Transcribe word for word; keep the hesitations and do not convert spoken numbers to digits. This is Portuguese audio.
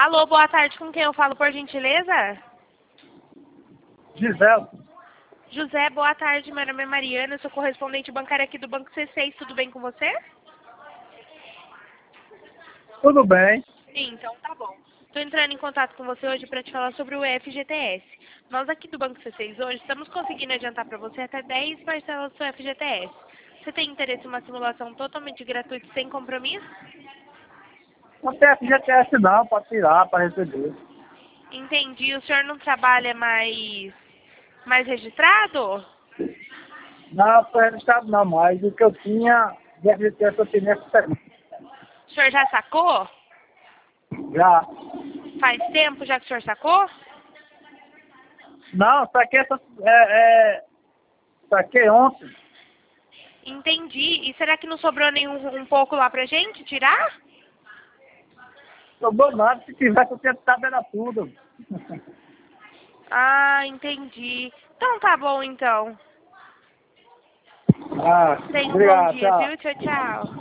Alô, boa tarde. Com quem eu falo, por gentileza? Gisele. José, boa tarde. Meu nome é Mariana, eu sou correspondente bancária aqui do Banco C seis. Tudo bem com você? Tudo bem? Sim, então tá bom. Estou entrando em contato com você hoje para te falar sobre o F G T S. Nós aqui do Banco C seis hoje estamos conseguindo adiantar para você até dez parcelas do seu F G T S. Você tem interesse em uma simulação totalmente gratuita e sem compromisso? Não tem F G T S não, para tirar, para receber. Entendi. O senhor não trabalha mais, mais registrado? Não, estou registrado não mais. O que eu tinha de F G T S eu tinha nessa semana. O senhor já sacou? Já. Faz tempo já que o senhor sacou? Não, saquei essa. É, é, saquei ontem. Entendi. E será que não sobrou nenhum um pouco lá pra gente tirar? Sobrou nada, se tivesse eu tinha tabela tudo. Ah, entendi. Então tá bom então. Ah, Tenha um bom obrigado, dia, tchau. viu? Tchau, tchau.